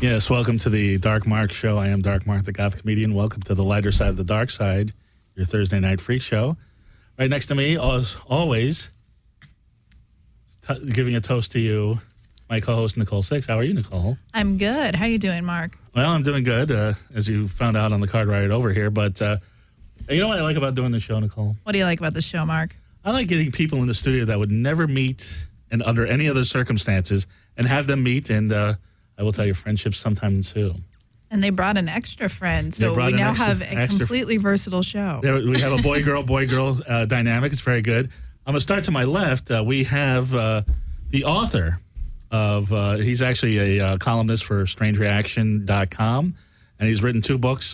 Yes, welcome to the Dark Mark Show. I am Dark Mark, the goth comedian. Welcome to the lighter side of the dark side, your Thursday night freak show. Right next to me, as always, giving a toast to you, my co-host, Nicole Six. How are you, Nicole? I'm good. How you doing, Mark? Well, I'm doing good, as you found out on the card ride over here. But you know what I like about doing the show, Nicole? What do you like about the show, Mark? I like getting people in the studio that would never meet and under any other circumstances and have them meet, and I will tell you, friendships sometimes ensue. And they brought an extra friend, so we now have a completely versatile show. Yeah, we have a boy-girl dynamic. It's very good. I'm going to start to my left. We have the author of, he's actually a columnist for StrangeReaction.com, and he's written 2 books,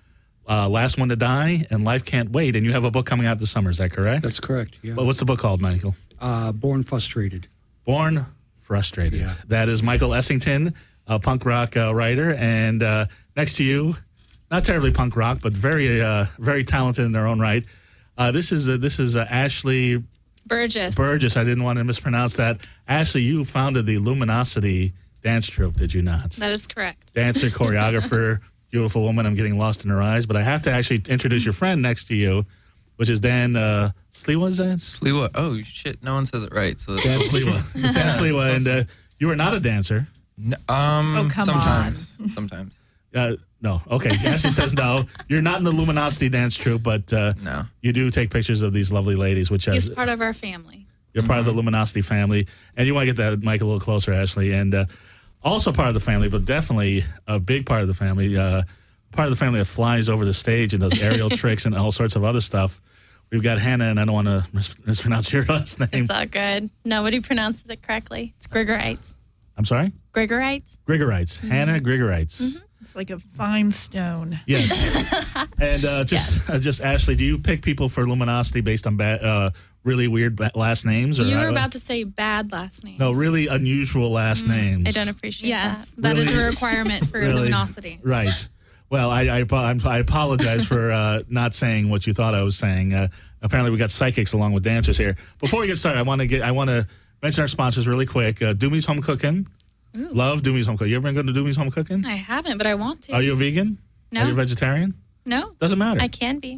Last One to Die and Life Can't Wait, and you have a book coming out this summer. Is that correct? That's correct, yeah. Well, what's the book called, Michael? Born Frustrated. Born Frustrated. Yeah. That is Michael Essington, a punk rock writer, and next to you, not terribly punk rock, but very talented in their own right. This is Ashley Burgess. I didn't want to mispronounce that. Ashley, you founded the Luminosity dance troupe, did you not? That is correct. Dancer, choreographer, beautiful woman. I'm getting lost in her eyes, but I have to actually introduce your friend next to you, which is Dan Sliwa, is that? Sliwa. Oh, shit. No one says it right. So Dan Sliwa. Dan Sliwa. And you are not a dancer. No, come sometimes. Sometimes. No. Okay. Ashley says no. You're not in the Luminosity dance troupe, but No. you do take pictures of these lovely ladies, which He's part of our family. You're part of the Luminosity family. And you want to get that mic a little closer, Ashley. And also part of the family, but definitely a big part of the family, part of the family that flies over the stage and does aerial tricks and all sorts of other stuff. We've got Hannah, and I don't want to mispronounce your last name. It's all good. Nobody pronounces it correctly. It's Grigorites. I'm sorry? Grigorites. Grigorites. Mm-hmm. Hannah Grigorites. Mm-hmm. It's like a fine stone. Yes. And just Ashley, do you pick people for Luminosity based on really weird last names? Or You were about to say bad last names. No, really unusual last names. I don't appreciate that. Yes, That is Really? a requirement for Really? luminosity. Right. Well, I apologize for not saying what you thought I was saying. Apparently, we got psychics along with dancers here. Before we get started, I want to mention our sponsors really quick. Doomy's Home Cooking. Ooh. Love Doomy's Home Cooking. You ever been to Doomy's Home Cooking? I haven't, but I want to. Are you a vegan? No. Are you a vegetarian? No. Doesn't matter. I can be.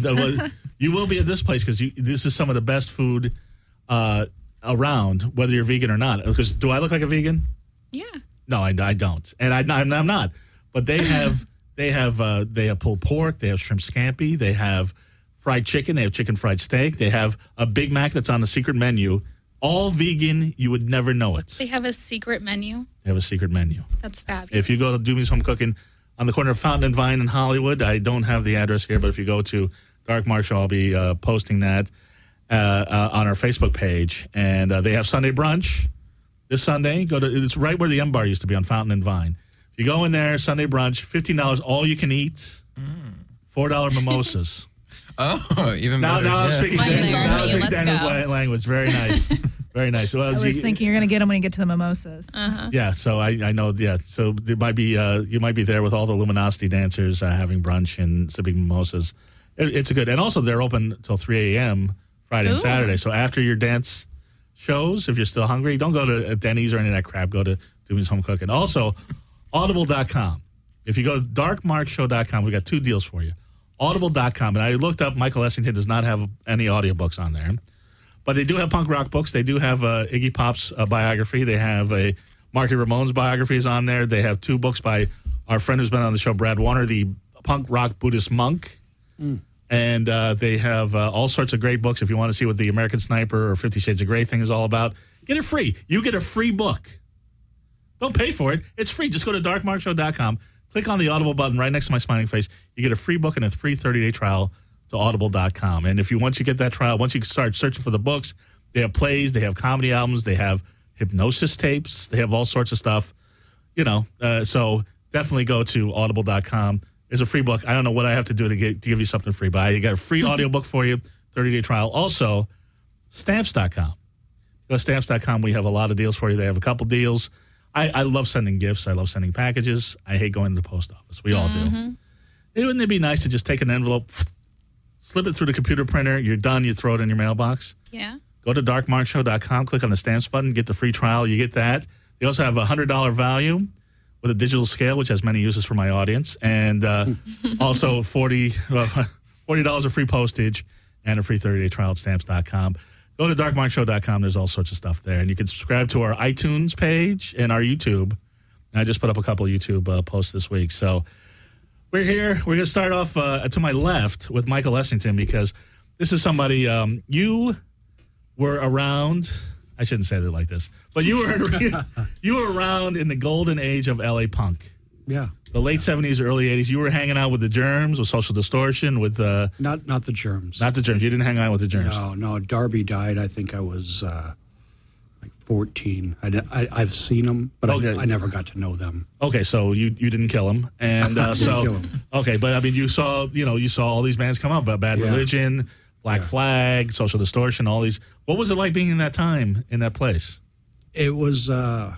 You will be at this place because this is some of the best food around, whether you're vegan or not. Because do I look like a vegan? Yeah. No, I don't, and I'm not. But they have pulled pork, they have shrimp scampi, they have fried chicken, they have chicken fried steak, they have a Big Mac that's on the secret menu. All vegan, you would never know it. They have a secret menu. They have a secret menu. That's fabulous. If you go to Doomy's Home Cooking on the corner of Fountain and Vine in Hollywood, I don't have the address here, but if you go to Dark Mark Show, I'll be posting that on our Facebook page. And they have Sunday brunch this Sunday. It's right where the M Bar used to be on Fountain and Vine. If you go in there, Sunday brunch, $15, all you can eat, $4 mimosas. Oh, even better. Now I'm speaking Let's Daniel's go. language. Very nice. Very nice. Well, I was thinking you're going to get them when you get to the mimosas. Yeah, so I know. Yeah, so there might be you might be there with all the Luminosity dancers having brunch and sipping mimosas. It's a good, and also they're open till 3 a.m. Friday and Ooh. Saturday. So after your dance shows, if you're still hungry, don't go to Denny's or any of that crap. Go to Doomy's Home Cooking. Also, Audible.com. If you go to darkmarkshow.com, we got 2 deals for you. Audible.com, and I looked up. Michael Essington does not have any audiobooks on there. But they do have punk rock books. They do have Iggy Pop's biography. They have a Marky Ramone's biographies on there. They have 2 books by our friend who's been on the show, Brad Warner, the punk rock Buddhist monk. And they have all sorts of great books. If you want to see what the American Sniper or 50 Shades of Grey thing is all about, get it free. You get a free book. Don't pay for it. It's free. Just go to darkmarkshow.com. Click on the Audible button right next to my smiling face. You get a free book and a free 30-day trial to audible.com. And once you get that trial, once you start searching for the books, they have plays, they have comedy albums, they have hypnosis tapes, they have all sorts of stuff. So definitely go to audible.com. There's a free book. I don't know what I have to do to give you something free, but I got a free audiobook for you, 30-day trial. Also, stamps.com. Go to stamps.com. We have a lot of deals for you. They have a couple deals. I love sending gifts. I love sending packages. I hate going to the post office. We all do. Wouldn't it be nice to just take an envelope, slip it through the computer printer, you're done, you throw it in your mailbox? Yeah. Go to darkmarkshow.com, click on the stamps button, get the free trial, you get that. They also have a $100 value, with a digital scale, which has many uses for my audience, and also $40 of free postage and a free 30-day trial at Stamps.com. Go to darkmarkshow.com. There's all sorts of stuff there. And you can subscribe to our iTunes page and our YouTube. And I just put up a couple of YouTube posts this week. So we're here. We're going to start off to my left with Michael Essington, because this is somebody you were around. I shouldn't say that like this, but you were around in the golden age of LA punk. Yeah. The late 70s, early 80s. You were hanging out with the Germs, with Social Distortion, with not the Germs. Not the Germs. You didn't hang out with the Germs. No. Darby died. I think I was like 14. I've seen them, but okay. I never got to know them. Okay, so you didn't kill him, and so kill him. Okay, but I mean, you saw all these bands come up, Bad Religion, Black Flag, Social Distortion, all these. What was it like being in that time in that place? It was.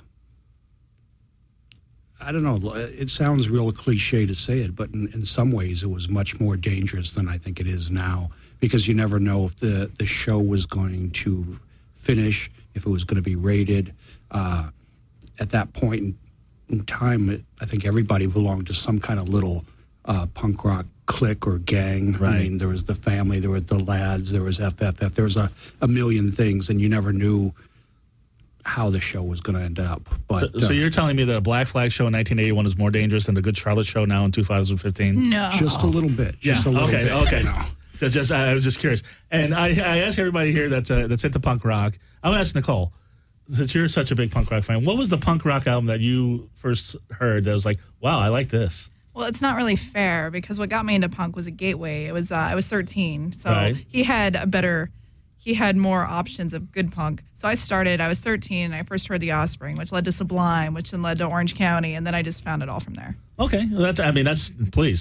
I don't know. It sounds real cliche to say it, but in some ways it was much more dangerous than I think it is now, because you never know if the show was going to finish, if it was going to be rated. At that point in time, I think everybody belonged to some kind of little punk rock clique or gang. Right. I mean, there was the Family, there was the Lads, there was FFF, there was a million things, and you never knew how the show was going to end up. But so you're telling me that a Black Flag show in 1981 is more dangerous than the Good Charlotte show now in 2015? No. Just a little bit. Just a little bit. Okay. You know. I was just curious. And I ask everybody here that's into punk rock. I'm going to ask Nicole, since you're such a big punk rock fan, what was the punk rock album that you first heard that was like, wow, I like this? Well, it's not really fair, because what got me into punk was a Gateway. It was I was 13, so right. He had more options of good punk. So I was 13, and I first heard The Offspring, which led to Sublime, which then led to Orange County, and then I just found it all from there. Okay, well, there's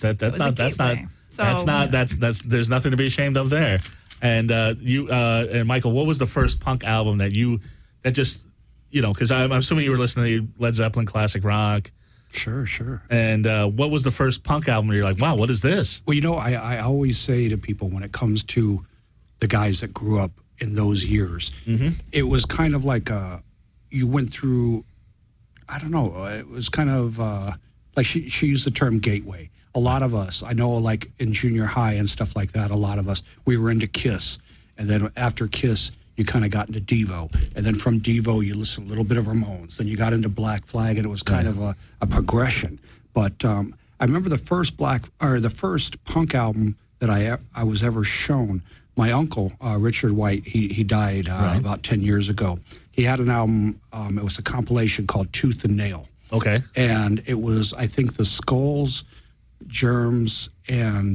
nothing to be ashamed of there. And and Michael, what was the first punk album because I'm assuming you were listening to Led Zeppelin classic rock. Sure. And what was the first punk album where you're like, wow, what is this? Well, I always say to people, when it comes to the guys that grew up in those years, it was kind of like you went through, I don't know, it was kind of like she used the term gateway. A lot of us, I know, like in junior high and stuff like that, a lot of us, we were into Kiss. And then after Kiss, you kind of got into Devo. And then from Devo, you listened to a little bit of Ramones. Then you got into Black Flag, and it was kind of a progression. But I remember the first punk album that I was ever shown. My uncle, Richard White, he died about 10 years ago. He had an album, it was a compilation called Tooth and Nail. Okay. And it was, I think, the Skulls, Germs, and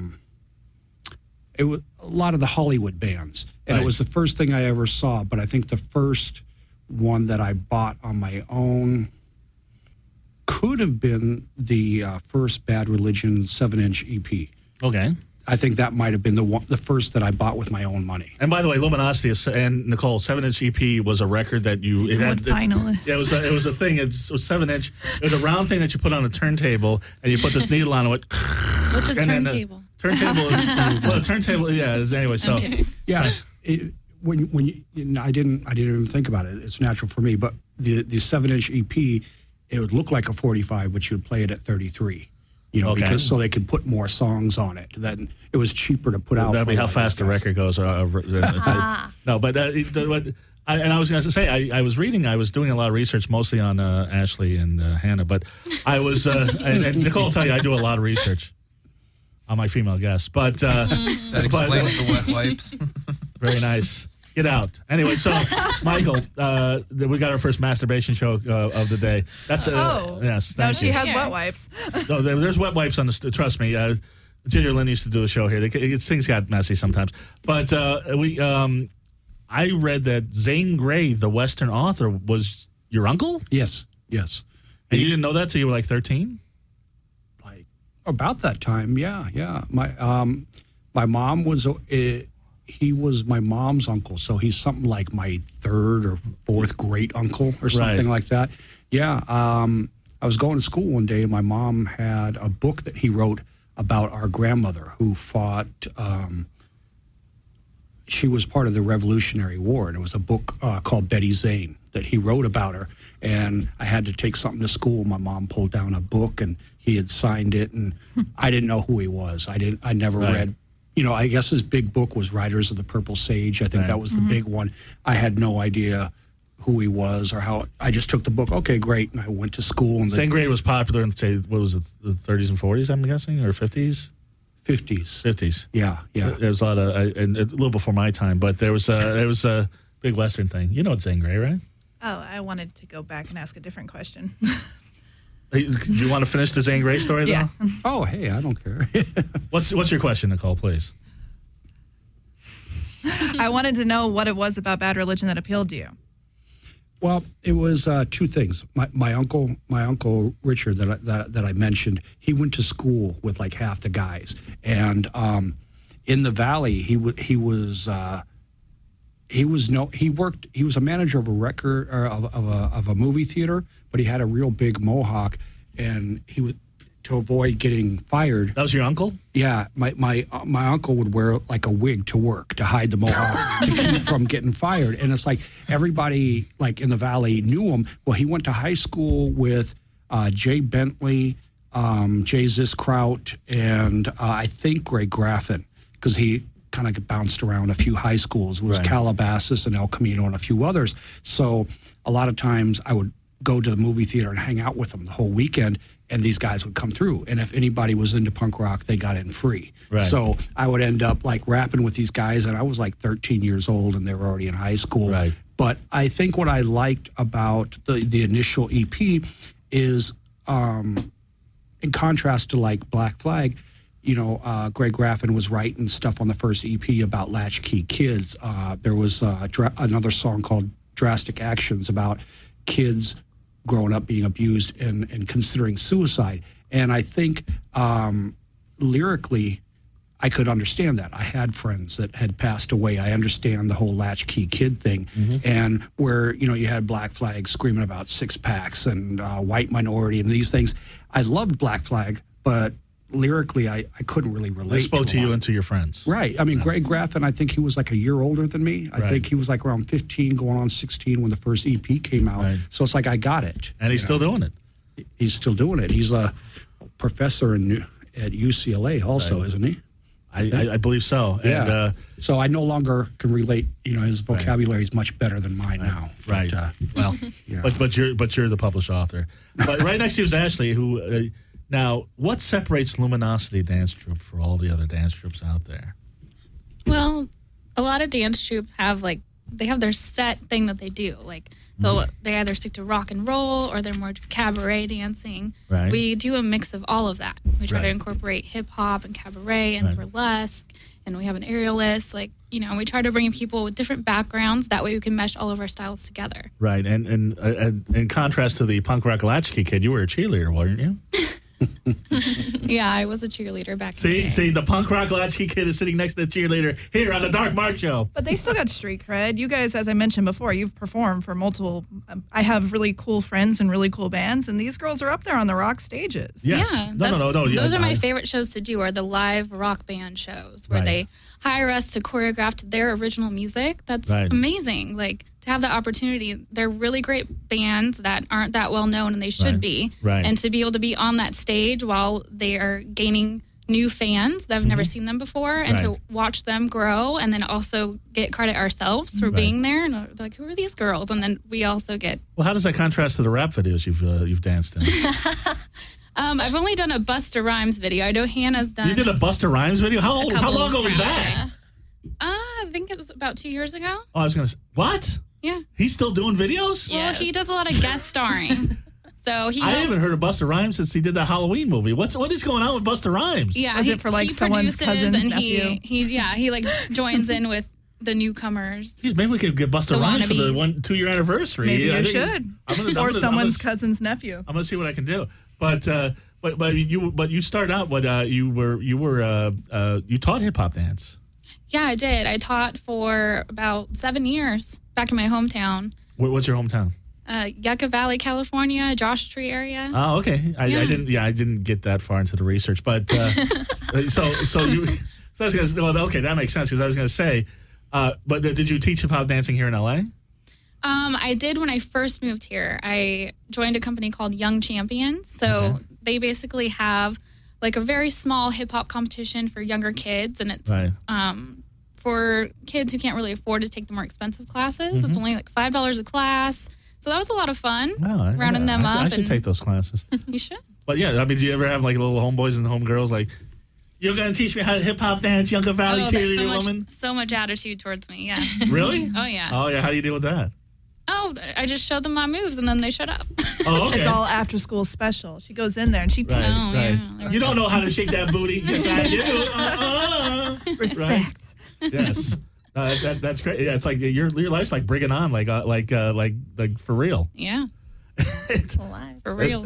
it was a lot of the Hollywood bands. And It was the first thing I ever saw, but I think the first one that I bought on my own could have been the first Bad Religion 7-inch EP. Okay. I think that might have been the first that I bought with my own money. And by the way, Luminosity and Nicole, 7-inch EP was a record that finalist. It was a thing. It was 7-inch. It was a round thing that you put on a turntable, and you put this needle on it. What's a turntable? Turntable is turntable. Yeah. Anyway, so okay. Yeah. When you, I didn't even think about it. It's natural for me. But the 7-inch EP, it would look like a 45, but you'd play it at 33. Because so they could put more songs on it. Then it was cheaper to put out. That'd be how fast the record goes. No, but I was going to say, I was doing a lot of research, mostly on Ashley and Hannah. But I was, and Nicole will tell you, I do a lot of research on my female guests. But that explains the wet wipes. Very nice. Get out. Anyway, so Michael, we got our first masturbation show of the day. That's yes. Now she has wet wipes. No, there's wet wipes on the. Trust me, Ginger Lynn used to do a show here. Things got messy sometimes, but I read that Zane Grey, the Western author, was your uncle. Yes. And you didn't know that till you were like 13. Like about that time, yeah. My mom was. He was my mom's uncle, so he's something like my third or fourth great uncle or something like that. Yeah, I was going to school one day, and my mom had a book that he wrote about our grandmother who fought. She was part of the Revolutionary War, and it was a book called Betty Zane that he wrote about her. And I had to take something to school. My mom pulled down a book, and he had signed it, and I didn't know who he was. I never read. I guess his big book was Riders of the Purple Sage. I think that was the big one. I had no idea who he was or how. I just took the book. Okay, great, and I went to school. And Zane was popular in, say, what was it, the 30s and 40s, I'm guessing, or 50s? 50s. 50s. Yeah. There was a lot of, and a little before my time, but there was a big Western thing. You know Zane Grey, right? Oh, I wanted to go back and ask a different question. Do you want to finish the Zane Grey story, though? Yeah. Oh, hey, I don't care. What's your question, Nicole, please? I wanted to know what it was about Bad Religion that appealed to you. Well, it was two things. My uncle Richard that I mentioned, he went to school with like half the guys, and in the Valley, he was a manager of a record or of a movie theater, but he had a real big mohawk, and he would, to avoid getting fired. That was your uncle? Yeah, my uncle would wear like a wig to work to hide the mohawk to keep from getting fired. And it's like everybody like in the Valley knew him. Well, he went to high school with Jay Bentley, Jay Ziskraut, and I think Greg Graffin, because he kind of bounced around a few high schools. It was Calabasas and El Camino and a few others. So a lot of times I would go to the movie theater and hang out with them the whole weekend, and these guys would come through. And if anybody was into punk rock, they got in free. Right. So I would end up like rapping with these guys, and I was like 13 years old, and they were already in high school. Right. But I think what I liked about the initial EP is, in contrast to like Black Flag, Greg Graffin was writing stuff on the first EP about latchkey kids. There was another song called Drastic Actions about kids growing up being abused and considering suicide. And I think lyrically, I could understand that. I had friends that had passed away. I understand the whole latchkey kid thing. And where, you had Black Flag screaming about six packs and white minority and these things. I loved Black Flag, but lyrically, I couldn't really relate. They spoke to you lot. and to your friends. Right. I mean, Greg Graffin, I think he was like a year older than me. I think he was like around 15, going on 16 when the first EP came out. Right. So it's like, I got it. And he's still doing it. He's still doing it. He's a professor at UCLA also, isn't he? I believe so. Yeah. And, so I no longer can relate. His vocabulary is much better than mine now. Right. But, but you're the published author. But right next to you is Ashley, who... now, what separates Luminosity Dance Troupe for all the other dance troupes out there? Well, a lot of dance troupes have they have their set thing that they do. Like they either stick to rock and roll or they're more cabaret dancing. Right. We do a mix of all of that. We try to incorporate hip hop and cabaret and burlesque, and we have an aerialist. We try to bring in people with different backgrounds. That way we can mesh all of our styles together. Right. And in contrast to the punk rock latchkey kid, you were a cheerleader, weren't you? Yeah, I was a cheerleader back in the day. See, the punk rock latchkey kid is sitting next to the cheerleader here on the Dark Mark Show. But they still got street cred. You guys, as I mentioned before, you've performed for multiple. I have really cool friends and really cool bands, and these girls are up there on the rock stages. Yes. Yeah, No. Those are my favorite shows to do, are the live rock band shows where they hire us to choreograph to their original music. That's amazing. To have that opportunity, they're really great bands that aren't that well known, and they should be. Right. And to be able to be on that stage while they are gaining new fans that have never seen them before, and to watch them grow, and then also get credit ourselves for being there. And they're like, who are these girls? And then we also get. Well, how does that contrast to the rap videos you've danced in? I've only done a Busta Rhymes video. I know Hannah's done. You did a Busta Rhymes video? How long ago was that? I think it was about 2 years ago. Oh, I was going to say, what? Yeah. He's still doing videos? Well, he does a lot of guest starring. I haven't heard of Busta Rhymes since he did that Halloween movie. What is going on with Busta Rhymes? Yeah, is it for someone's cousin's nephew? He joins in with the newcomers. Geez, maybe we could get Busta Rhymes for the 2-year anniversary. Maybe you should. Or someone's cousin's nephew. I'm gonna see what I can do. But you started out. You taught hip hop dance. Yeah, I did. I taught for about 7 years back in my hometown. What's your hometown? Yucca Valley, California, Josh Tree area. Oh, okay. I didn't get that far into the research, but okay, that makes sense because I was going to say, but did you teach hip hop dancing here in LA? I did when I first moved here. I joined a company called Young Champions. So they basically have like a very small hip hop competition for younger kids, and it's for kids who can't really afford to take the more expensive classes. It's only like $5 a class. So that was a lot of fun, rounding them up. I should take those classes. You should. But yeah, I mean, do you ever have like little homeboys and homegirls like, you're going to teach me how to hip hop dance, Younger Valley cheerleader woman? So much attitude towards me, yeah. Really? Oh, yeah. Oh, yeah. How do you deal with that? Oh, I just showed them my moves and then they shut up. Oh, okay. It's all after school special. She goes in there and she teaches. Right. Yeah. You don't know how to shake that booty. Yes, I do. Respect. Right? Yes. That's great. Yeah, it's like your life's like bringing on, like for real. Yeah. It's alive. For real.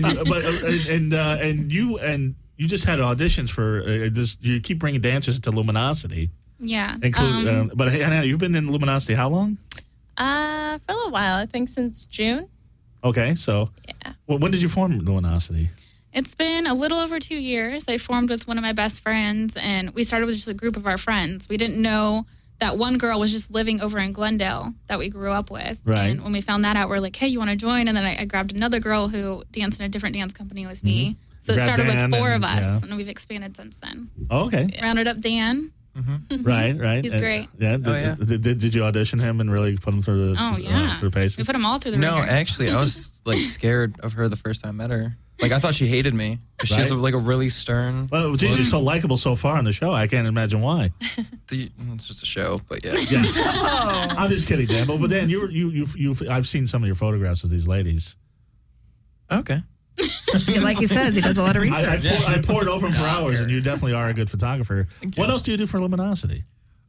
And you just had auditions for this. You keep bringing dancers to Luminosity. Yeah. But Hannah, you've been in Luminosity how long? For a little while. I think since June. Okay, so when did you form Luminosity? It's been a little over 2 years. I formed with one of my best friends, and we started with just a group of our friends. We didn't know that one girl was just living over in Glendale that we grew up with. Right. And when we found that out, we're like, hey, you want to join? And then I grabbed another girl who danced in a different dance company with me. So it started with 4 of us, and we've expanded since then. Oh, okay. Rounded up Dan. Right. He's great. Yeah. Did you audition him and really put him through the paces? We put them all through the No, ringer. actually, I was like scared of her the first time I met her. Like, I thought she hated me. She's like a really stern. Well, geez, you're so likable so far on the show. I can't imagine why. It's just a show, but yeah. I'm just kidding, Dan. But Dan, I've seen some of your photographs of these ladies. Okay. Like he says, he does a lot of research. I poured over him for hours, and you definitely are a good photographer. What else do you do for Luminosity?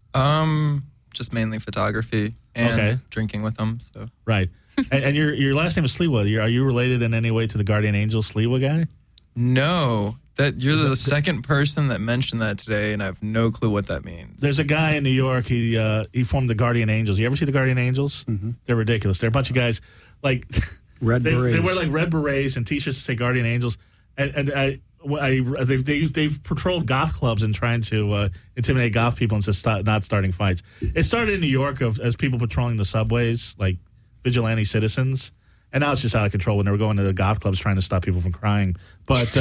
Just mainly photography and drinking with them. So right. And your last name is Sliwa. Are you related in any way to the Guardian Angel Sliwa guy? No. You're the second person that mentioned that today, and I have no clue what that means. There's a guy in New York. He formed the Guardian Angels. You ever see the Guardian Angels? Mm-hmm. They're ridiculous. They're a bunch of guys like red berets. They wear like red berets and T-shirts that say Guardian Angels. And they've patrolled goth clubs and trying to intimidate goth people and not starting fights. It started in New York as people patrolling the subways, like vigilante citizens. And now it's just out of control when they were going to the goth clubs trying to stop people from crying. But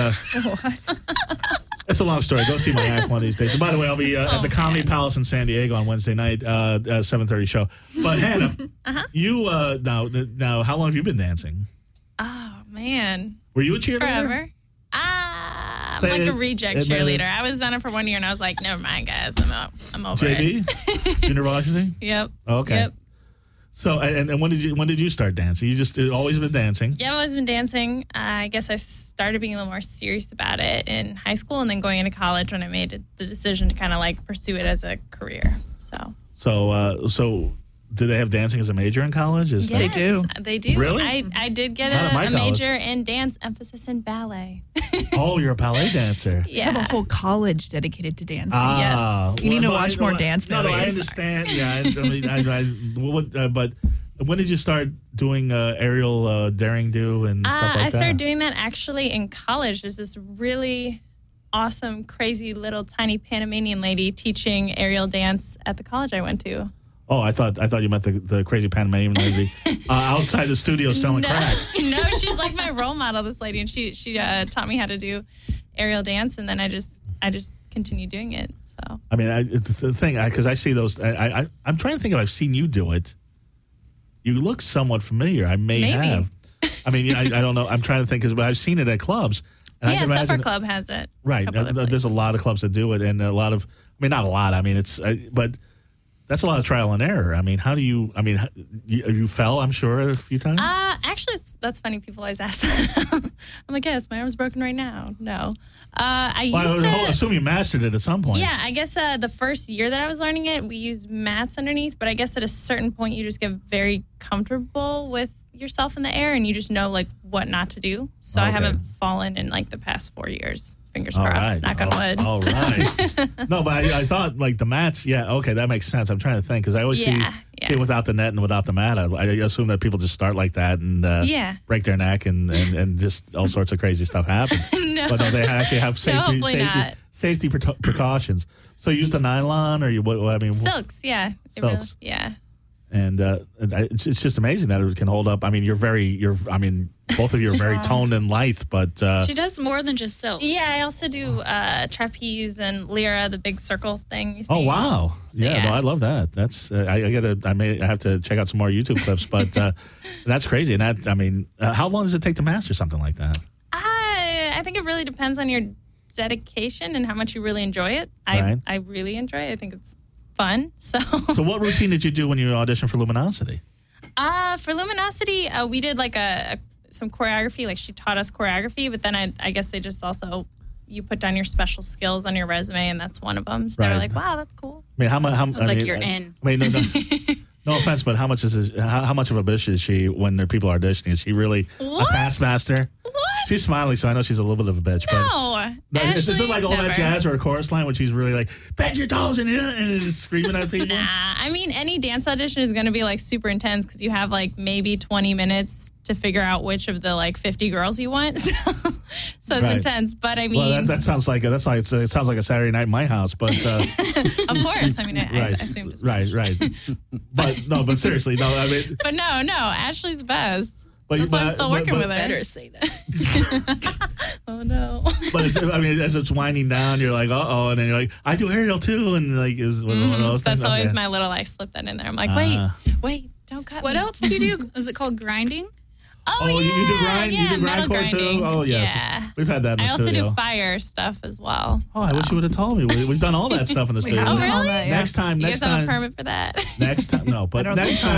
it's a long story. Go see my act one of these days. And by the way, I'll be at the Comedy Palace in San Diego on Wednesday night, 7:30 show. But Hannah, you now, how long have you been dancing? Oh, man. Were you a cheerleader? Forever. I'm like a reject cheerleader. I was on it for 1 year, and I was like, never mind, guys. I'm over it. JV? Junior varsity? Yep. Okay. Yep. So, and when did you start dancing? You just always been dancing? Yeah, I've always been dancing. I guess I started being a little more serious about it in high school, and then going into college when I made the decision to kind of like pursue it as a career. So did they have dancing as a major in college? Yes, they do. They do. Really? I did get a major in dance, emphasis in ballet. Oh, you're a ballet dancer. Yeah. You have a whole college dedicated to dancing. Yes. You need to watch more dance movies. No, I understand. Yeah. But when did you start doing aerial daring do and stuff like that? I started doing that actually in college. There's this really awesome, crazy little tiny Panamanian lady teaching aerial dance at the college I went to. Oh, I thought you meant the crazy Panamanian lady outside the studio selling crack. No, she's like my role model, this lady, and she taught me how to do aerial dance, and then I just continued doing it. So I mean, the thing because I see those. I'm trying to think if I've seen you do it. You look somewhat familiar. I may have. I mean, I don't know. I'm trying to think because I've seen it at clubs. And Supper Club has it. Right. There's a lot of clubs that do it, and a lot of. I mean, not a lot. I mean, but. That's a lot of trial and error. I mean, how do you? I mean, you fell, I'm sure, a few times. Actually, that's funny. People always ask that. I'm like, yes, my arm's broken right now. No, I assume you mastered it at some point. Yeah, I guess the first year that I was learning it, we used mats underneath. But I guess at a certain point, you just get very comfortable with yourself in the air, and you just know like what not to do. So I haven't fallen in like the past 4 years. Fingers crossed. Knock on wood. All right. No, but I thought like the mats. Yeah, okay, that makes sense. I'm trying to think because I always see without the net and without the mat. I assume that people just start like that and break their neck and just all sorts of crazy stuff happens. No. But no, they actually have safety precautions. So you use the nylon or you? What I mean, silks. Yeah. Silks. Yeah. And it's just amazing that it can hold up. I mean, both of you are very toned and lithe, but she does more than just silk. Yeah, I also do trapeze and lyra, the big circle thing. You see. Oh wow! So, yeah, no, I love that. That's I have to check out some more YouTube clips, but that's crazy. And that, I mean, how long does it take to master something like that? I think it really depends on your dedication and how much you really enjoy it. Right. I really enjoy it. I think it's fun. So what routine did you do when you auditioned for Luminosity? For Luminosity, we did like some choreography. Like she taught us choreography, but then I guess they just also, you put down your special skills on your resume, and that's one of them. So they were like, wow, that's cool. I mean, how much? You're in. I mean, no offense, but how much of a bitch is she when there are people auditioning? Is she really a taskmaster? What? She's smiling, so I know she's a little bit of a bitch. No. Is it like all never. that jazz or a chorus line when she's really like, bend your toes and is screaming at people? Nah. I mean, any dance audition is going to be like super intense because you have like maybe 20 minutes to figure out which of the like 50 girls you want. So it's intense. But I mean, well, that sounds like it sounds like a Saturday night in my house. But of course, I mean, I assumed as much. Right. But seriously, no. I mean, but no, Ashley's the best. That's why I'm still working with her. Better say that. Oh no. But as it's winding down, you're like, and then you're like, I do aerial too, and like is one of those things. That's always my little. I slip that in there. I'm like, wait, don't cut. What me. else do you do? Is it called grinding? Oh, yeah. You do grind? Yeah, you do metal grindcore grinding. too? Oh, yes. Yeah. We've had that in the studio. I also do fire stuff as well. Oh, I wish you would have told me. We've done all that stuff in the studio. Oh, really? Next time. You guys have a permit for that? Next time, no. But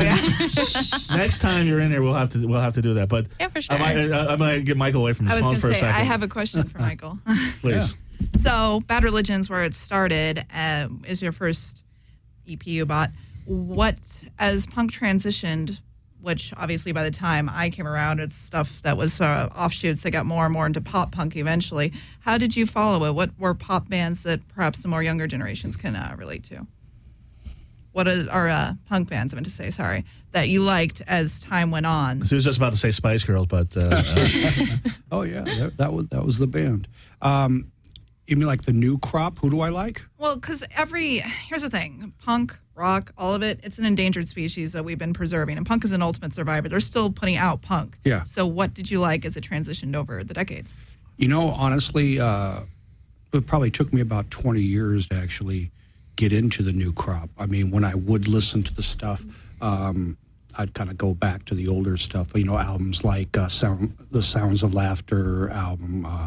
next time you're in here, we'll have to do that. But yeah, for sure. I'm going to get Michael away from his phone for a second. I have a question for Michael. Please. Yeah. So, Bad Religion's where it started. Is your first EP you bought. What, as punk transitioned, which obviously by the time I came around, it's stuff that was offshoots that got more and more into pop punk eventually. How did you follow it? What were pop bands that perhaps the more younger generations can relate to? What are punk bands, I meant to say, sorry, that you liked as time went on? So he was just about to say Spice Girls, but... Oh, yeah, that was the band. You mean like the new crop? Who do I like? Well, because here's the thing, punk, rock, all of it, it's an endangered species that we've been preserving. And punk is an ultimate survivor. They're still putting out punk. Yeah. So what did you like as it transitioned over the decades? You know, honestly, it probably took me about 20 years to actually get into the new crop. I mean, when I would listen to the stuff, I'd kind of go back to the older stuff, you know, albums like the Sounds of Laughter album,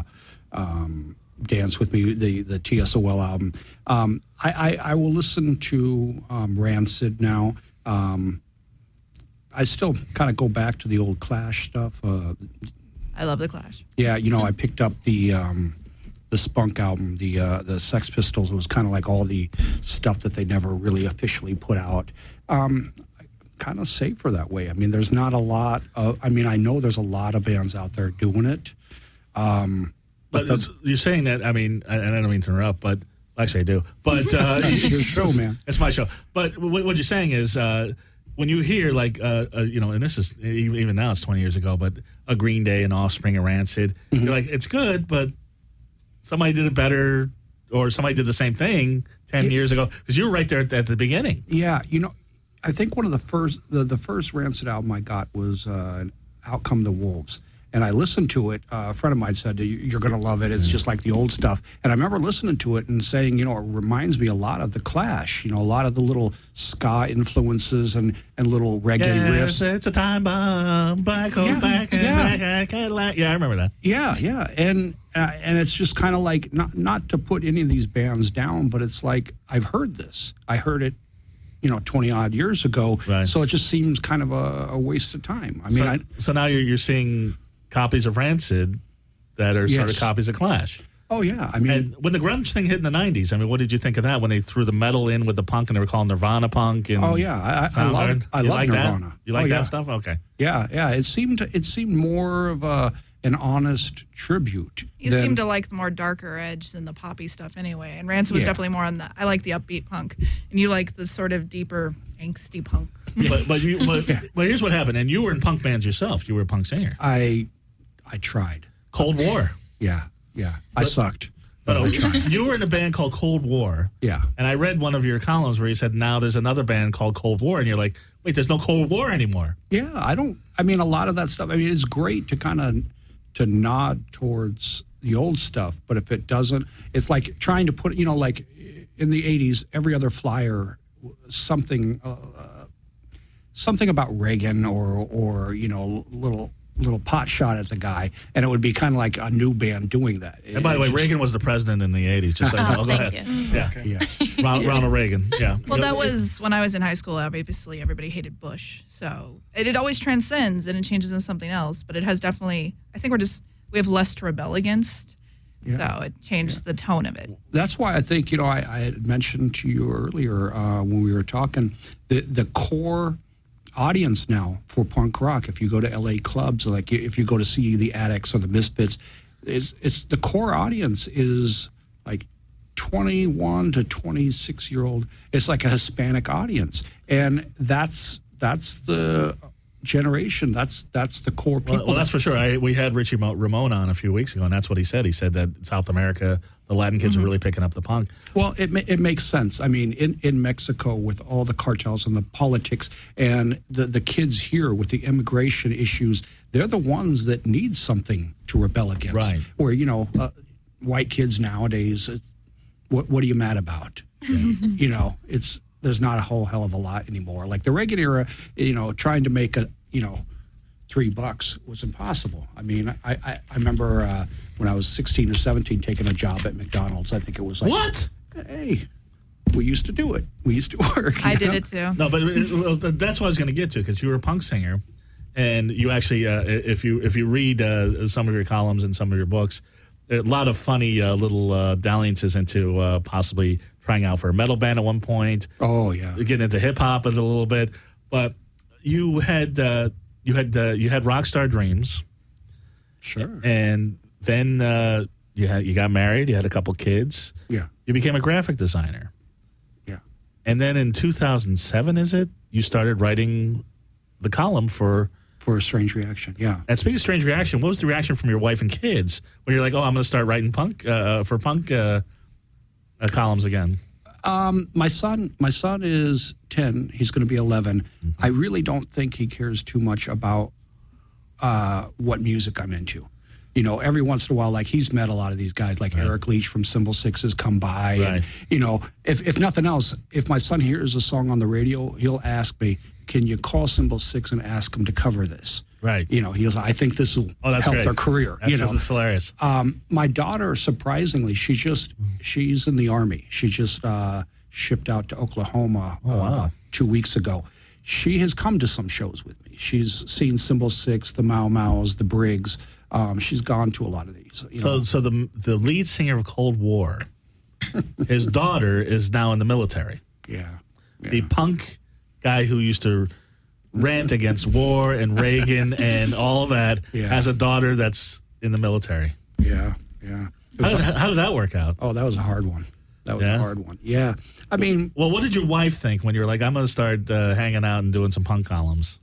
Dance With Me, the TSOL album. I will listen to Rancid now. I still kind of go back to the old Clash stuff. I love the Clash. Yeah, you know, I picked up the Spunk album, the Sex Pistols. It was kind of like all the stuff that they never really officially put out. Kind of safer that way. I mean, there's not a lot of, I know there's a lot of bands out there doing it. But you're saying that, I mean, and I don't mean to interrupt, but actually I do. But it's your show, man. It's my show. But what you're saying is when you hear like, you know, and this is, even now it's 20 years ago, but a Green Day, an Offspring, a Rancid, you're like, it's good, but somebody did it better or somebody did the same thing 10 years ago. Because you were right there at the beginning. Yeah, you know, I think one of the first Rancid album I got was Out Come the Wolves. And I listened to it. A friend of mine said, you're going to love it. It's just like the old stuff. And I remember listening to it and saying, you know, it reminds me a lot of The Clash. You know, a lot of the little ska influences and little reggae riffs. It's a time bomb. Back and back. Cadillac. Yeah, I remember that. Yeah. And it's just kind of like, not to put any of these bands down, but it's like, I've heard this. I heard it, you know, 20-odd years ago. Right. So it just seems kind of a waste of time. I mean, so now you're seeing copies of Rancid that are sort of copies of Clash. Oh, yeah. I mean, and when the grunge thing hit in the 90s, I mean, what did you think of that when they threw the metal in with the punk and they were calling Nirvana punk? And oh, yeah. I love Nirvana. That? You like that stuff? Okay. Yeah. It seemed more of an honest tribute. You seem to like the more darker edge than the poppy stuff anyway. And Rancid was definitely more on the, I like the upbeat punk. And you like the sort of deeper, angsty punk. but here's what happened. And you were in punk bands yourself. You were a punk singer. I tried. Cold War. Yeah. I sucked. You were in a band called Cold War. Yeah. And I read one of your columns where you said now there's another band called Cold War, and you're like, wait, there's no Cold War anymore. Yeah, I mean, a lot of that stuff, I mean, it's great to kind of to nod towards the old stuff, but if it doesn't, it's like trying to put, like in the 80s, every other flyer, something about Reagan or little pot shot at the guy, and it would be kind of like a new band doing that. And by the way, Reagan was the president in the 80s. Just so you know. Go ahead. Yeah. Okay. Yeah. Ronald Reagan. Yeah. Well, that was when I was in high school. Obviously, everybody hated Bush, so it always transcends and it changes into something else. But it has definitely. I think we have less to rebel against. Yeah. So it changed the tone of it. That's why I think I had mentioned to you earlier when we were talking the core audience now for punk rock. If you go to LA clubs, like if you go to see the Addicts or the Misfits, it's the core audience is like 21 to 26-year-old. It's like a Hispanic audience, and that's the generation. That's the core people. Well, that's for sure. We had Richie Ramone on a few weeks ago, and that's what he said. He said that South America, the Latin kids are really picking up the punk. Well, it makes sense. I mean, in Mexico, with all the cartels and the politics, and the kids here with the immigration issues, they're the ones that need something to rebel against. Right. Where, white kids nowadays, what are you mad about? Yeah. There's not a whole hell of a lot anymore. Like the Reagan era, trying to make $3 was impossible. I mean, I remember when I was 16 or 17 taking a job at McDonald's. I think it was like, what? Hey, we used to do it. We used to work. I did it too. No, but that's what I was going to get to, because you were a punk singer, and you actually, if you read some of your columns and some of your books, a lot of funny little dalliances into possibly trying out for a metal band at one point. Oh yeah, getting into hip hop a little bit. But you had Rockstar Dreams, sure, and then you got married. You had a couple kids. Yeah, you became a graphic designer. Yeah, and then in 2007, you started writing the column for a Strange Reaction. Yeah. And speaking of Strange Reaction, what was the reaction from your wife and kids when you're like, "Oh, I'm going to start writing punk for punk columns again"? My son is 10. He's going to be 11. Mm-hmm. I really don't think he cares too much about what music I'm into. Every once in a while, like he's met a lot of these guys, like Eric Leach from Symbol 6 has come by. Right. And, if nothing else, if my son hears a song on the radio, he'll ask me, can you call Symbol 6 and ask them to cover this? Right. He goes, I think this will help their career. That's hilarious. My daughter, surprisingly, she's in the Army. She just shipped out to Oklahoma about 2 weeks ago. She has come to some shows with me. She's seen Symbol 6, the Mau Mau's, the Briggs. She's gone to a lot of these. So the lead singer of Cold War, his daughter is now in the military. Yeah. The punk guy who used to rant against war and Reagan and all that has a daughter that's in the military. Yeah. How did that work out? Oh, that was a hard one. A hard one. Yeah. I mean... Well, what did your wife think when you were like, I'm going to start hanging out and doing some punk columns?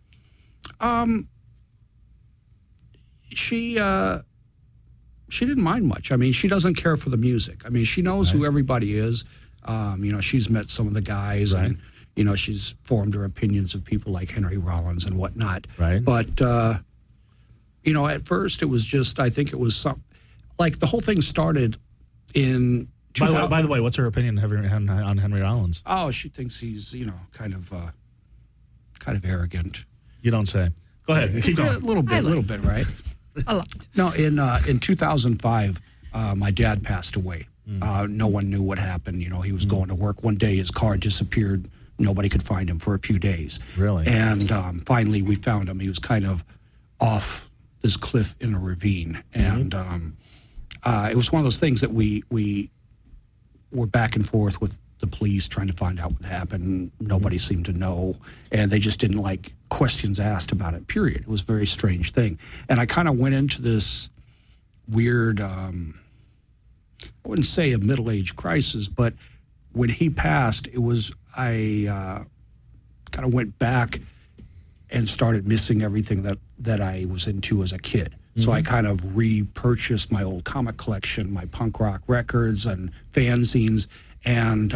She didn't mind much. I mean, she doesn't care for the music. I mean, she knows who everybody is. She's met some of the guys and, she's formed her opinions of people like Henry Rollins and whatnot. Right. But, at first it was just, I think it was like the whole thing started in... By the way, what's her opinion on Henry Rollins? Oh, she thinks he's, kind of arrogant. You don't say. Go ahead. Keep going. A little bit, right? A lot. No, in 2005, my dad passed away. No one knew what happened. He was going to work one day. His car disappeared. Nobody could find him for a few days. Really? And finally, we found him. He was kind of off this cliff in a ravine. And it was one of those things that we were back and forth with the police trying to find out what happened. Nobody seemed to know, and they just didn't like questions asked about it, period. It was a very strange thing. And I kind of went into this weird, I wouldn't say a middle-age crisis, but when he passed, I kind of went back and started missing everything that I was into as a kid. So I kind of repurchased my old comic collection, my punk rock records and fanzines, and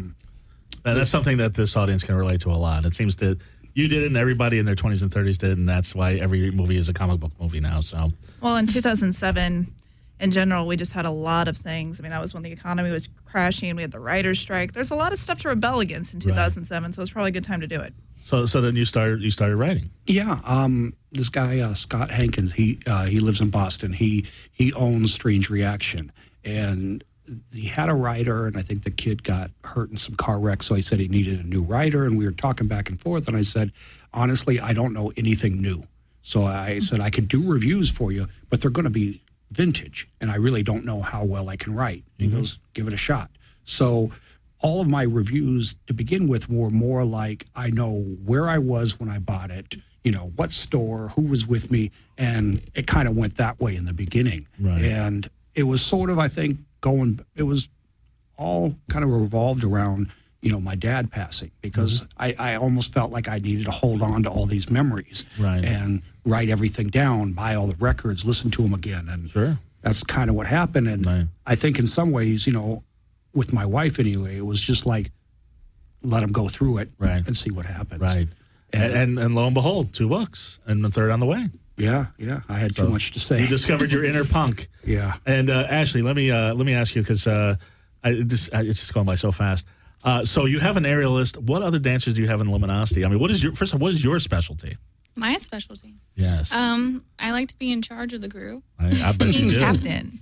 that's something that this audience can relate to a lot. It seems that you did it, and everybody in their 20s and 30s did, and that's why every movie is a comic book movie now. So, well, in 2007, in general, we just had a lot of things. I mean, that was when the economy was crashing. We had the writer's strike. There's a lot of stuff to rebel against in 2007, so it's probably a good time to do it. So then you started writing. Yeah, this guy Scott Hankins, he lives in Boston. He owns Strange Reaction, and he had a writer, and I think the kid got hurt in some car wreck, so he said he needed a new writer, and we were talking back and forth, and I said, honestly, I don't know anything new. So I said, I could do reviews for you, but they're going to be vintage, and I really don't know how well I can write. He goes, give it a shot. So all of my reviews to begin with were more like, I know where I was when I bought it, what store, who was with me, and it kind of went that way in the beginning. Right. And it was sort of, I think, it was all kind of revolved around, my dad passing, because I almost felt like I needed to hold on to all these memories and write everything down, buy all the records, listen to them again. And that's kind of what happened. And I think in some ways, with my wife anyway, it was just like, let them go through it and see what happens. Right. And lo and behold, 2 books and the third on the way. Yeah. I had too much to say. You discovered your inner punk. Yeah. And Ashley, let me ask you, because it's just going by so fast. So you have an aerialist. What other dancers do you have in Luminosity? I mean, what is your specialty? My specialty. Yes. I like to be in charge of the group. I bet you do. Captain.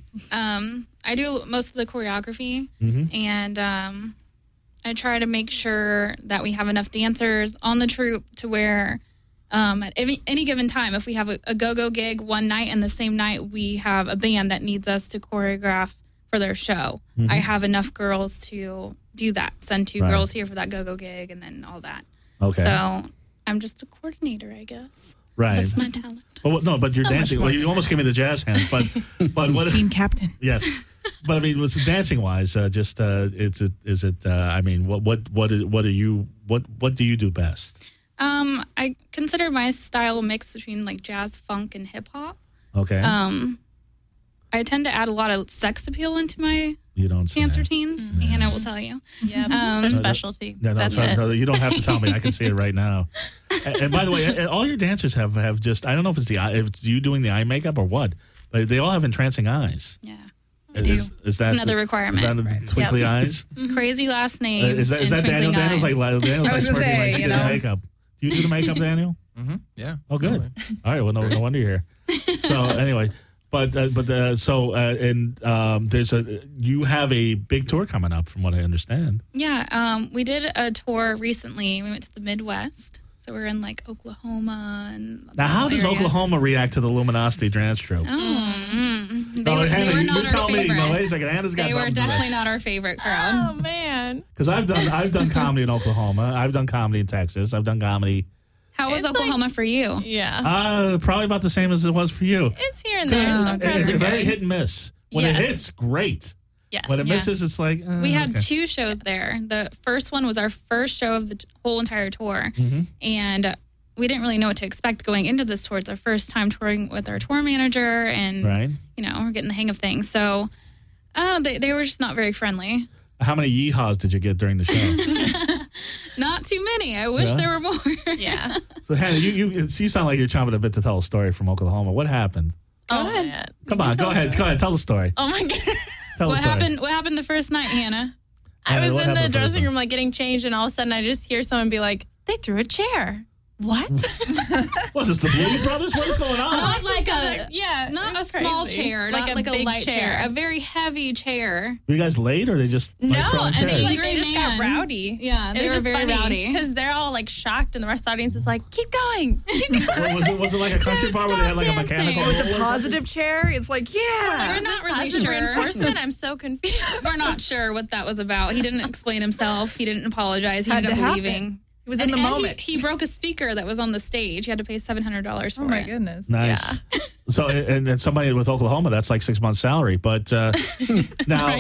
I do most of the choreography, and I try to make sure that we have enough dancers on the troupe to where at any given time, if we have a go-go gig one night and the same night we have a band that needs us to choreograph for their show, I have enough girls to do that. Send 2 girls here for that go-go gig and then all that. Okay. So I'm just a coordinator, I guess. Right. That's my talent. Well, no, but you're dancing. Well, you almost gave me the jazz hands, but what? Team captain. Yes, but I mean, was dancing wise? Is it? I mean, what do you do best? I consider my style a mix between like jazz, funk, and hip hop. Okay. I tend to add a lot of sex appeal into my dance routines. Hannah will tell you. Yeah, that's her specialty. That's it. No, you don't have to tell me. I can see it right now. And by the way, all your dancers have just, I don't know if it's you doing the eye makeup or what, but they all have entrancing eyes. Yeah. Is that it's another requirement? Is that the twinkly eyes? Crazy last name. Is that Daniel? Daniel's like smirking like he did the makeup. Do you do the makeup, Daniel? Yeah. Oh, good. Totally. All right. Well, no wonder you're here. So anyway, you have a big tour coming up, from what I understand. Yeah. We did a tour recently. We went to the Midwest. So we're in like Oklahoma and now. How does Oklahoma react to the Luminosity dance troupe? They were not our favorite. Wait a second, Hannah's got they were definitely not our favorite crowd. Oh man! Because I've done comedy in Oklahoma. I've done comedy in Texas. I've done comedy. How was Oklahoma for you? Yeah. Probably about the same as it was for you. It's here and there. Some crowds are very hit and miss. When it hits, great. Yes. When it misses, it's like we had 2 shows there. The first one was our first show of the whole entire tour, and we didn't really know what to expect going into this tour. It's our first time touring with our tour manager, and we're getting the hang of things. So they were just not very friendly. How many yeehaws did you get during the show? Not too many. I wish there were more. Yeah. So Hannah, you sound like you're chomping a bit to tell a story from Oklahoma. What happened? Go ahead. Come on, go ahead. Tell the story. Oh my God. What happened the first night, Hannah? I was in the dressing room, like getting changed, and all of a sudden I just hear someone be like, "They threw a chair." What? Was this the Blues Brothers? What is going on? Not like not a small chair, not like a light chair, a very heavy chair. Were you guys late, or they just no? And they just got rowdy. Yeah, they were very rowdy because they're all like shocked, and the rest of the audience is like, "Keep going, keep going." Was it like a country bar where they had like a mechanical? It was a positive chair. It's like, we're not really sure. Reinforcement. I'm so confused. We're not sure what that was about. He didn't explain himself. He didn't apologize. He ended up leaving. He was in the moment. He broke a speaker that was on the stage. He had to pay $700 for it. Oh, my goodness. Nice. Yeah. So, and somebody with Oklahoma, that's like 6 months' salary. But now,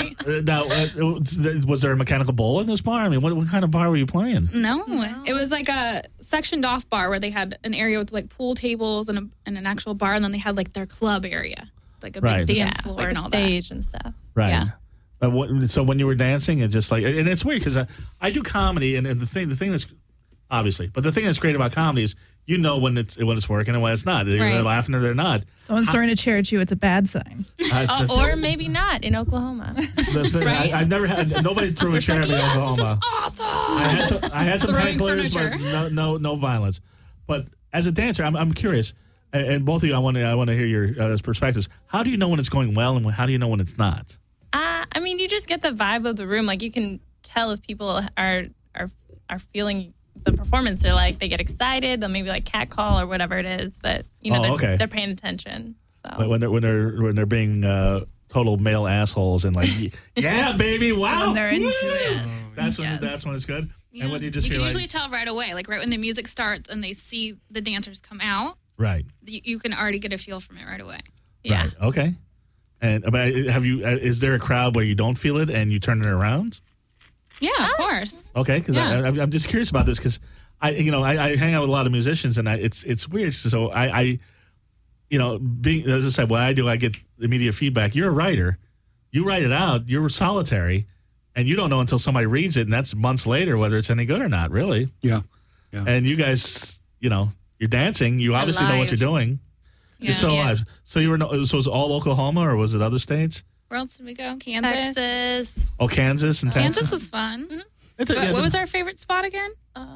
was there a mechanical bull in this bar? I mean, what kind of bar were you playing? No. It was like a sectioned off bar where they had an area with like pool tables and an actual bar, and then they had like their club area, like a big dance floor like and all stage that. and stuff. Right. Yeah. So when you were dancing, and just like, and it's weird because I do comedy, and the thing that's obviously, but the thing that's great about comedy is you know when it's working and when it's not. They're laughing or they're not. Someone's throwing a chair at you. It's a bad sign. Or maybe not in Oklahoma. I've never had nobody threw a chair at me in Oklahoma. This is awesome. I had some hecklers, furniture. but no violence. But as a dancer, I'm curious, and both of you, I want to hear your perspectives. How do you know when it's going well, and how do you know when it's not? I mean, you just get the vibe of the room. Like you can tell if people are feeling the performance. They're like, they get excited. They'll maybe like catcall or whatever it is. But you know, they're paying attention. So when they're being total male assholes and like, yeah, baby, wow, when they're into it. That's when it's good. Yeah. And when you just can hear usually tell right away, like right when the music starts and they see the dancers come out. Right. You can already get a feel from it right away. Yeah. Right. Okay. And is there a crowd where you don't feel it and you turn it around? Yeah, of course. Okay, because I'm just curious about this because I hang out with a lot of musicians and it's weird. So I being, as I said, what I do, I get immediate feedback. You're a writer, you write it out, you're solitary, and you don't know until somebody reads it, and that's months later whether it's any good or not. Really? Yeah. And you guys, you're dancing. You obviously know what you're doing. Yeah. You're still alive. So so it was all Oklahoma or was it other states? Where else did we go? Kansas. Texas. Oh, Kansas and Texas. Kansas was fun. Mm-hmm. What was our favorite spot again?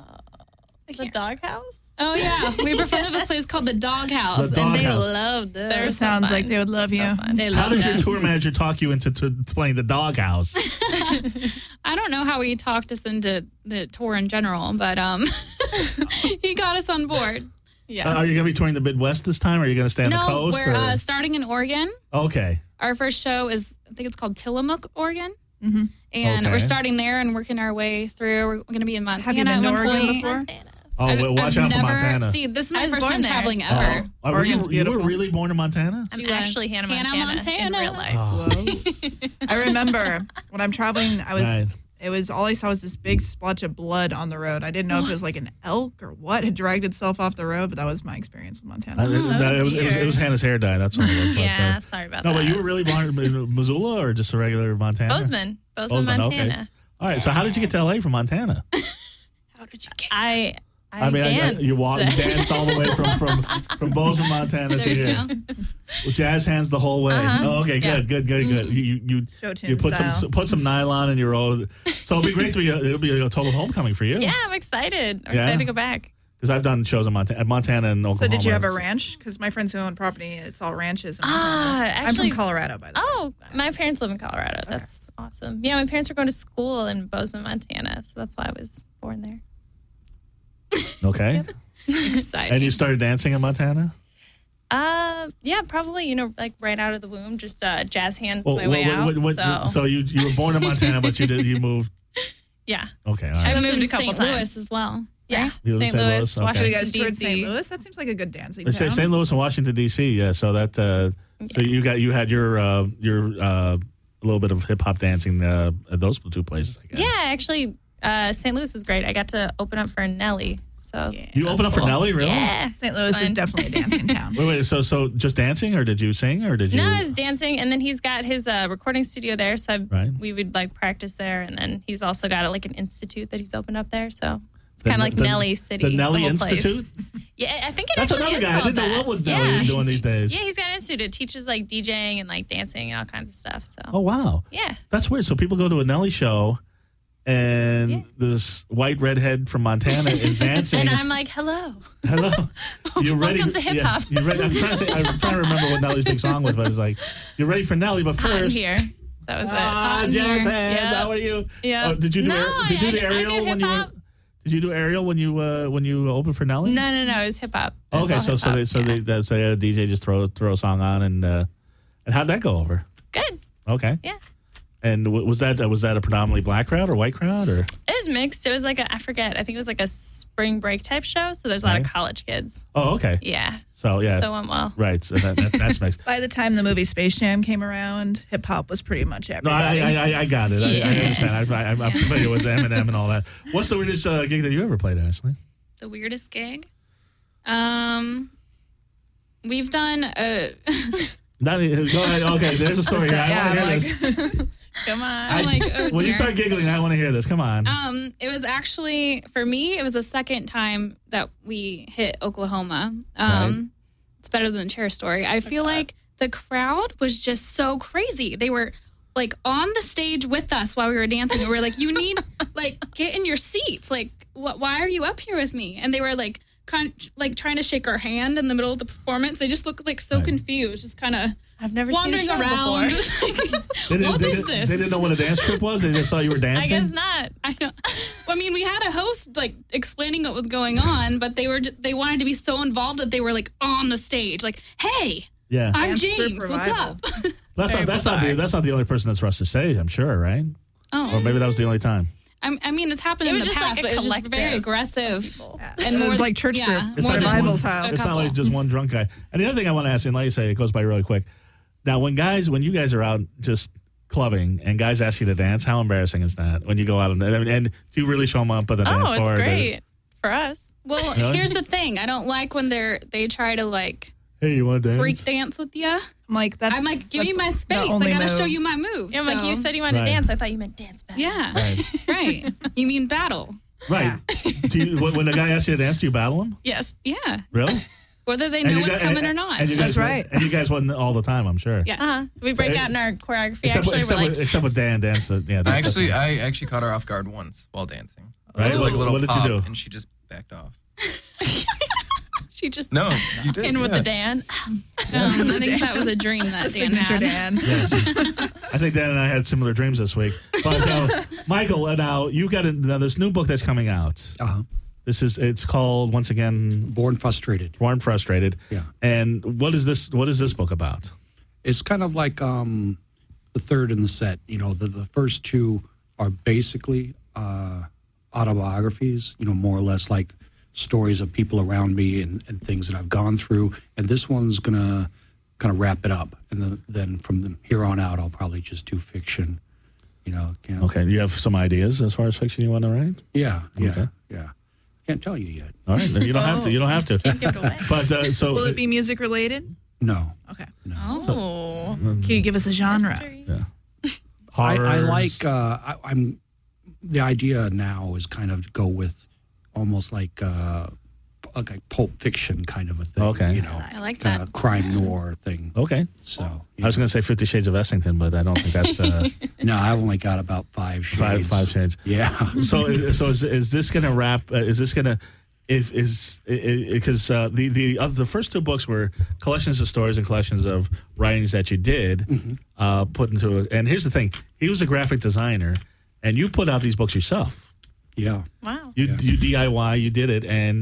The Doghouse. Oh yeah, we prefer to this place called the Doghouse, and they loved it. There sounds like they would love you. How did your tour manager talk you into playing the Doghouse? I don't know how he talked us into the tour in general, but he got us on board. Yeah. Are you going to be touring the Midwest this time, or are you going to stay on the coast? No, we're starting in Oregon. Okay. Our first show is, I think it's called Tillamook, Oregon. Mm-hmm. And we're starting there and working our way through. We're going to be in Montana. Have you been to Oregon before? Montana. Oh, watch out for Montana. See, this is my first time traveling ever. Oregon's beautiful. You were really born in Montana? I'm actually Hannah Montana in real life. Oh. I remember when I'm traveling, it was all I saw was this big splotch of blood on the road. I didn't know if it was like an elk or what had dragged itself off the road, but that was my experience with Montana. It was Hannah's hair dye. That's all it was. Yeah, sorry about that. No, but you were really born in Missoula or just a regular Montana? Bozeman, Montana. Okay. All right. So how did you get to LA from Montana? How did you get? I danced. You danced all the way from Bozeman, Montana to here. With jazz hands the whole way. Oh, okay, good. You put some nylon in your old. So it'll be great it'll be a total homecoming for you. Yeah, I'm excited. I'm excited to go back. Because I've done shows in Montana and Oklahoma. So did you have a ranch? Because my friends who own property, it's all ranches. Actually, I'm from Colorado, by the way. Oh, my parents live in Colorado. Okay. That's awesome. Yeah, my parents were going to school in Bozeman, Montana, so that's why I was born there. Okay. Exciting. And you started dancing in Montana? Yeah, probably, like right out of the womb, just jazz hands my way out. So you were born in Montana, but you moved? Yeah. Okay, all right. I moved a couple times. St. Louis as well. Yeah, St. Louis, okay. Washington, So you guys toured D.C. St. Louis? That seems like a good dancing They say town. St. Louis and Washington, D.C., yeah. So that, so you had your a little bit of hip-hop dancing at those two places, I guess. Yeah, actually, St. Louis was great. I got to open up for Nelly. So you opened up for Nelly, really? Yeah. St. Louis is definitely a dancing town. Wait. So just dancing, or did you sing, or did you? No, I was dancing, and then he's got his recording studio there. So we would practice there, and then he's also got an institute that he's opened up there. So it's kind of like Nelly City. The Nelly Institute. Yeah, I think it That's actually another is guy. called I didn't know what was Nelly doing these days. Yeah, he's got an institute. It teaches DJing and dancing and all kinds of stuff. So. Oh wow. Yeah. That's weird. So people go to a Nelly show. And this white redhead from Montana is dancing. And I'm like, hello. You're ready. Welcome to hip hop. Yeah, I'm trying to remember what Nelly's big song was, but it's like, you're ready for Nelly, but first. I'm here. That was it. Jazz hands. Yep. How are you? Yeah. Oh, did you do Ariel when you were? Did you do Ariel when you opened for Nelly? No. It was hip hop. Okay, so they say a DJ just throw a song on and how'd that go over? Good. Okay. Yeah. And was that a predominantly black crowd or white crowd or? It was mixed. It was I forget. I think it was a spring break type show. So there's a lot of college kids. Oh, okay. Yeah. So, yeah. So it went well. Right. So that's mixed. By the time the movie Space Jam came around, hip hop was pretty much everybody. No, I got it. I understand. I'm familiar with Eminem and all that. What's the weirdest gig that you ever played, Ashley? The weirdest gig? We've done a... Go ahead. Okay, there's a story here. I want to hear this. Come on. When you start giggling, I want to hear this. Come on. It was actually, for me, it was the second time that we hit Oklahoma. It's better than the chair story. I feel like the crowd was just so crazy. They were like on the stage with us while we were dancing. And we were like, you need, like, get in your seats. Like, why are you up here with me? And they were like, kind of, like trying to shake our hand in the middle of the performance. They just looked like so confused, just kind of I've never wandering seen a show around. before. What is this? They didn't know what a dance troupe was? They just saw you were dancing? I guess not. I know. Well, I mean, we had a host like explaining what was going on, but they wanted to be so involved that they were like on the stage, like, "Hey, yeah, I'm Dance James. troupe What's revival. up?" That's not the only person that's rushed the stage. I'm sure, right? Oh, or maybe that was the only time. I mean, it's happened It in was the just past, like a but it was just very collective aggressive And and it more was like church group. It's More not just revival one- style. It's not like just one drunk guy. And the other thing I want to ask you, and like you say, it goes by really quick. Now, when you guys are out just clubbing and guys ask you to dance, how embarrassing is that when you go out and do you really show them up at the dance floor? It's great for us. Well, Really? here's the thing. I don't like when they try to like Hey, you want to dance? freak dance with you. I'm like, I'm like, give me my the space. I only gotta show move. you my moves. Yeah, I'm like, you said you wanted Right. to dance. I thought you meant dance back. Yeah, Right. right. You mean battle? Right. When the guy asks you to dance, do you battle him? Yes. Yeah, Really? whether they And know you what's guys- coming or not. And you guys That's right. And you guys won all the time, I'm sure. Yeah. We break out in our choreography. Except, Actually, except, we're with, like, except with Dan dance. I actually caught her off guard once while dancing. Right? Did like a little What did pop, you do? and she just backed off. She just No, you did. in with the Dan. I think that was a dream that Dan signature had. Dan. Yes. I think Dan and I had similar dreams this week. But Michael, now you got this new book that's coming out. It's called, once again, Born Frustrated. Born Frustrated. Yeah. And what is this book about? It's kind of like the third in the set. You know, the first two are basically autobiographies, you know, more or less like stories of people around me and things that I've gone through. And this one's going to kind of wrap it up. And then from here on out, I'll probably just do fiction, you know. Okay. You have some ideas as far as fiction you want to write? Yeah. Okay. Can't tell you yet. All right. Then you don't have to. You don't have to. Give it away. But so. Will it be music related? No. Okay. Oh. Can you give us a genre? Horrors. I like, I'm, the idea now is kind of go with almost like Pulp Fiction kind of a thing. Okay. You know, I like kind that. of crime noir thing. Okay. So, I was going to say 50 Shades of Essington, but I don't think that's no, I've only got about 5 shades. five shades. Yeah. So is this going to wrap? Is this going to? Because the first two books were collections of stories and collections of writings that you did put into it. And here's the thing: he was a graphic designer, and you put out these books yourself. Yeah. Wow. You DIY, you did it,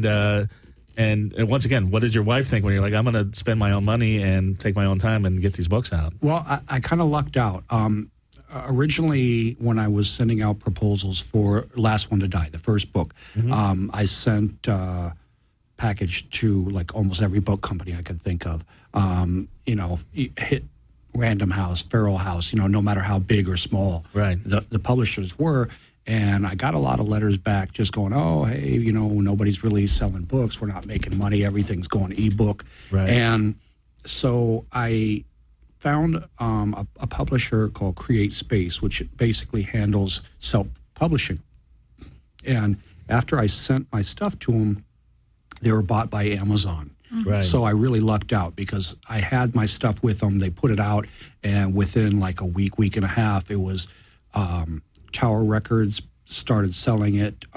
and once again, what did your wife think when you're like, I'm going to spend my own money and take my own time and get these books out? Well, I kind of lucked out. Originally, when I was sending out proposals for Last One to Die, the first book, I sent package to like almost every book company I could think of. You know, hit Random House, Feral House, you know, no matter how big or small Right. the publishers were. And I got a lot of letters back just going, oh, hey, you know, nobody's really selling books. We're not making money. Everything's going ebook. Right. And so I found a publisher called Create Space, which basically handles self-publishing. And after I sent my stuff to them, they were bought by Amazon. Right. So I really lucked out because I had my stuff with them. They put it out, and within like a week and a half, it was Tower Records started selling it.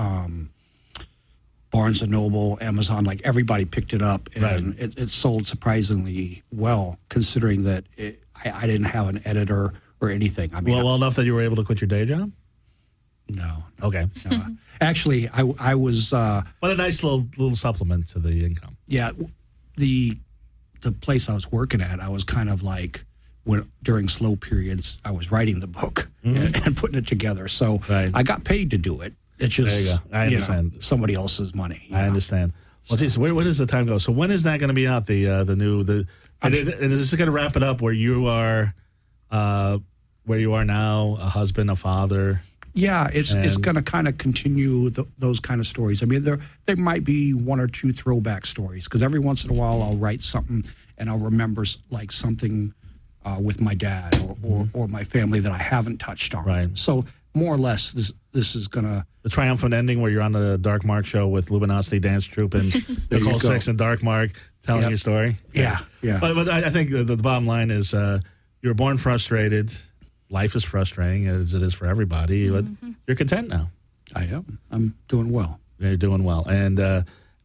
Barnes & Noble, Amazon, like everybody picked it up, and it sold surprisingly well, considering that I didn't have an editor or anything. I mean, well enough that you were able to quit your day job? No. Okay. No. Actually, I was... But a nice little supplement to the income. Yeah, the place I was working at, I was kind of like, during slow periods, I was writing the book and putting it together. So Right. I got paid to do it. It's just I understand. Somebody else's money. I understand. Well, geez, where does the time go? So when is that going to be out? Is this going to wrap it up where you are now, a husband, a father? Yeah, it's going to kind of continue those kind of stories. I mean, there might be one or two throwback stories because every once in a while I'll write something and I'll remember like something with my dad or my family that I haven't touched on. Right. So more or less, this is going to... The triumphant ending where you're on the Dark Mark show with Luminosity Dance Troupe and Nicole Six and Dark Mark telling your story. Yeah. But I think the bottom line is you were born frustrated. Life is frustrating as it is for everybody, but you're content now. I am. I'm doing well. You're doing well, and the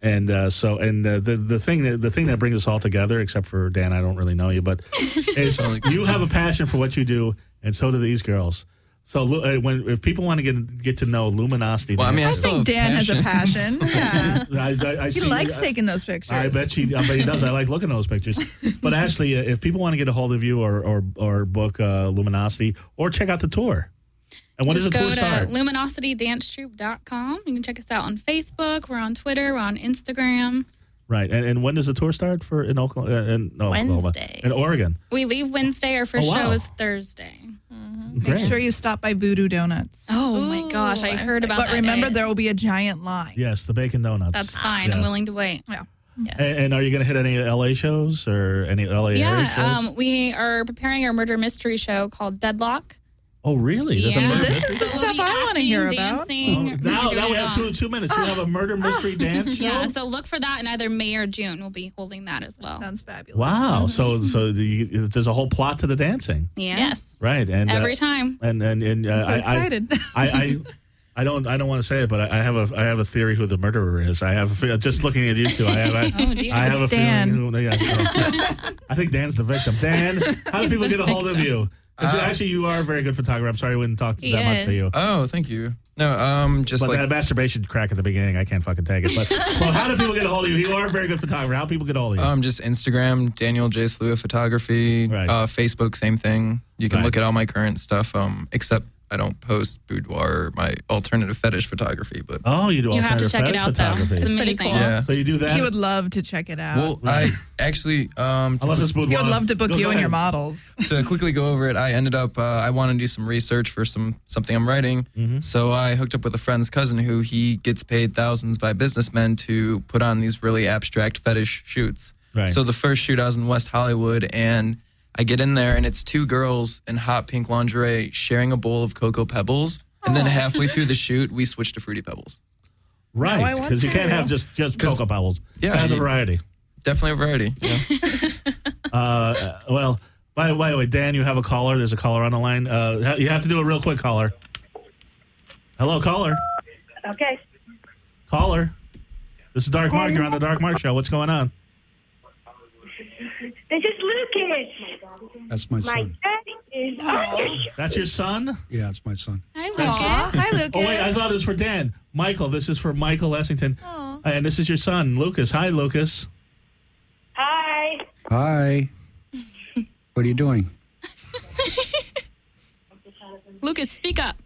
thing that brings us all together, except for Dan, I don't really know you, but is you have a passion for what you do, and so do these girls. So if people want to get to know Luminosity, well, I think Dan has a passion. Yeah, he likes taking those pictures. I bet he does. I like looking at those pictures. But Ashley, if people want to get a hold of you or book Luminosity or check out the tour, and when does the tour start? Just go to luminositydancetroupe.com. You can check us out on Facebook. We're on Twitter. We're on Instagram. Right, and when does the tour start in Oklahoma? Wednesday. In Oregon. We leave Wednesday. Our first show is Thursday. Make sure you stop by Voodoo Donuts. Oh my gosh, I heard about that. But remember, there will be a giant line. Yes, the bacon donuts. That's fine. I'm willing to wait. Yeah. Yes. And are you going to hit any LA shows or any LA area shows? We are preparing our murder mystery show called Deadlock. Oh, really? This is the stuff I want to hear about. Dancing. Now we have 2 minutes. You have a murder mystery dance show? Yeah, so look for that in either May or June. We'll be holding that as well. Sounds fabulous. Wow. So there's a whole plot to the dancing. Yeah. Yes. Right. And every time. And I'm so excited. I don't want to say it, but I have a theory who the murderer is. I have just looking at you two. I have a Dan. feeling. I think Dan's the victim. Dan, how do people get a hold of you? Actually, you are a very good photographer. I'm sorry I wouldn't talk that much to you. Oh, thank you. No, but that masturbation crack at the beginning, I can't fucking take it. But so how do people get a hold of you? You are a very good photographer. How do people get a hold of you? Just Instagram, Daniel J. Slua Photography. Right. Facebook, same thing. You can look at all my current stuff. Except I don't post boudoir or my alternative fetish photography, but you do. You have to check it out though. It's pretty cool. Yeah. So you do that. He would love to check it out. Well, I actually unless it's boudoir. He would love to book you and your models. To quickly go over it, I ended up I want to do some research for something I'm writing. So I hooked up with a friend's cousin who he gets paid thousands by businessmen to put on these really abstract fetish shoots. Right. So the first shoot I was in West Hollywood and I get in there and it's 2 girls in hot pink lingerie sharing a bowl of Cocoa Pebbles. And then halfway through the shoot, we switch to Fruity Pebbles. Right, because you can't have just Cocoa Pebbles. Yeah. Have a variety. Definitely a variety. Yeah. Well, by the way, Dan, you have a caller. There's a caller on the line. You have to do it real quick, caller. Hello, caller. Okay. Caller. This is Dark Mark. You're on the Dark Mark Show. What's going on? This is Lucas. That's my son. My dad is on your show. That's your son? Yeah, it's my son. Hi, Lucas. Hi, Lucas. Oh, wait, I thought it was for Dan. Michael, this is for Michael Essington. Aw. And this is your son, Lucas. Hi, Lucas. Hi. Hi. What are you doing? Lucas, speak up.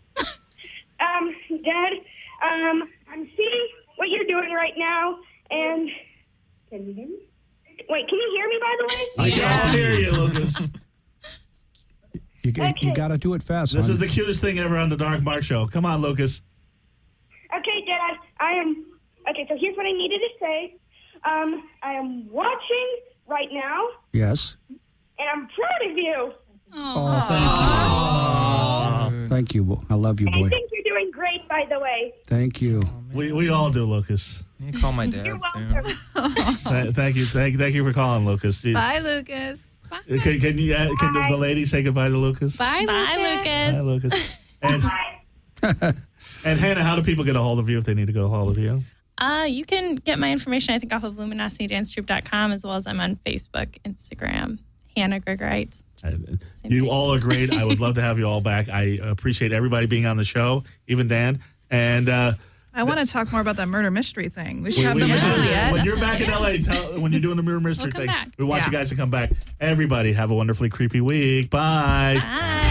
Dad, I'm seeing what you're doing right now, and can you hear me? Wait, can you hear me, by the way? I can hear you, Lucas. You got to do it fast. This son. is the cutest thing ever on the Dark Mark Show. Come on, Lucas. Okay, Dad, okay, so here's what I needed to say. I am watching right now, Yes. and I'm proud of you. Oh, thank you. Thank you. I love you, I boy. think you're doing great, by the way. Thank you. We all do, Lucas. You call my dad You're soon. welcome. Thank you for calling, Lucas. Bye, Lucas. Can the lady say goodbye to Lucas? Bye, Bye, Lucas. Lucas. Bye, Lucas. And Hannah, how do people get a hold of you if they need to get a hold of you? You can get my information, I think, off of luminositydancetroupe.com, as well as I'm on Facebook, Instagram, Hannah Gregorites. You all are great. I would love to have you all back. I appreciate everybody being on the show, even Dan. And I want to talk more about that murder mystery thing. We should have them with Juliet. When you're back in LA, when you're doing the murder mystery We'll come thing, back. we want you guys to come back. Everybody, have a wonderfully creepy week. Bye. Bye.